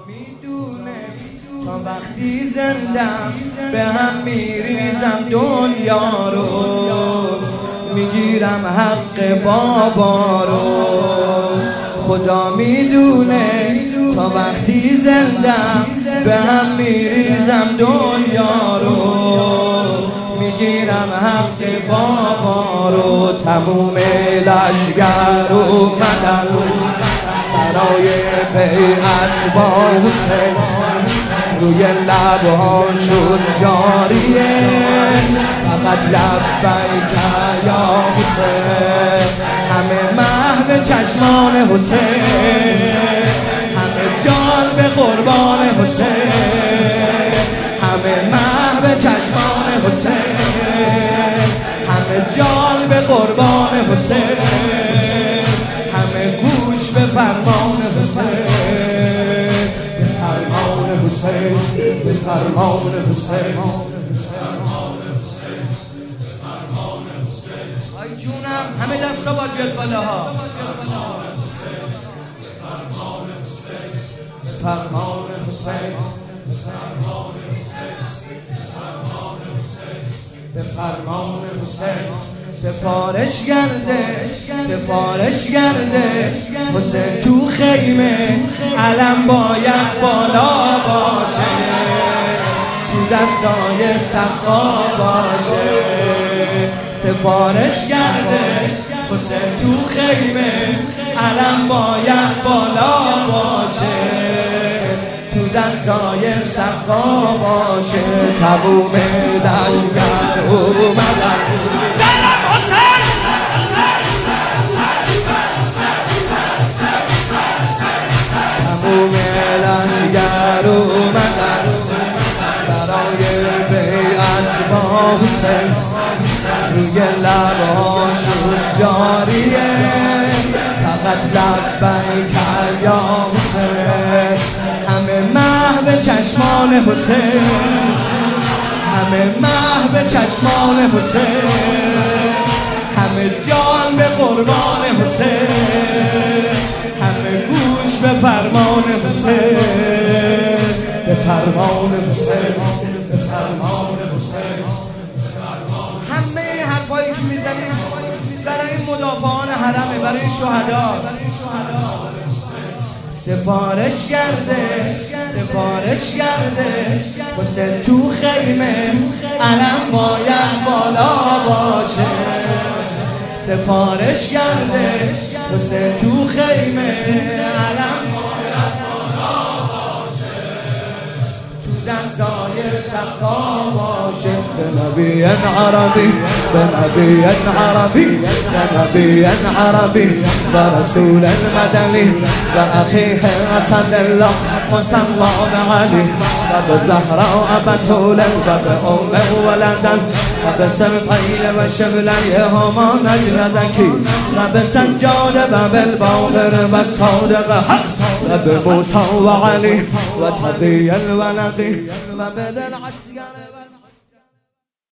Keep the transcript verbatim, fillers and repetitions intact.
میدونه تا وقتی زندم به هم میریزم دنیا رو، میگیرم حق بابا رو. خدا میدونه تا وقتی زندم به هم میریزم دنیا رو، میگیرم حق بابا رو. تموم لشگر اومدن برای بیعت با حسین، روی لبهاشون جاریه فقط لبیک یا حسین. همه محو چشمان حسین، همه جان به قربان حسین، همه محو چشمان حسین، همه جان به قربان حسین، همه گوش به فرمان حسین، به فرمان حسین، به فرمان حسین. آی جونم همه دستا باید بیاد بالاها. فرمان حسین، به فرمان حسین. سفارش گرده، سفارش گرده حسین تو خیمه، علم باید بالا باشه، تو دستای صفا باشه. سفارش گرده حسین تو خیمه، علم باید بالا باشه، تو دستای صفا باشه. تموم لشگر اومدن دلم حسین، تموم لشگر اومدن برای بیعت با حسین، روی لبهاشون جاریه فقط لبیک یا حسین. همه محو چشمان حسین، همه محو چشمان حسین، همه جان به قربان حسین، همه گوش به فرمان حسین، به فرمان حسین، به فرمان حسین. همه حرفایی که میزنیم برای مدافعان حرمه، برای شهدا. سفارش کرده، سفارش کرده حسین تو خیمه، علم باید بالا باشه. سفارش کرده حسین تو خیمه، علم باید بالا باشه، تو دستای صفا باشه. به نبی عربی، به نبی عربی، به نبی عربی و رسول مدنی و اخیه اسد الله مسلمان علی و به زهرا و بتول و به ام ولدن و به سرقیل و شبلی هما نجردکی و به سجاد و بالباقر و صادق حق و به موسی و علی و تقی الولقی و به در عسگر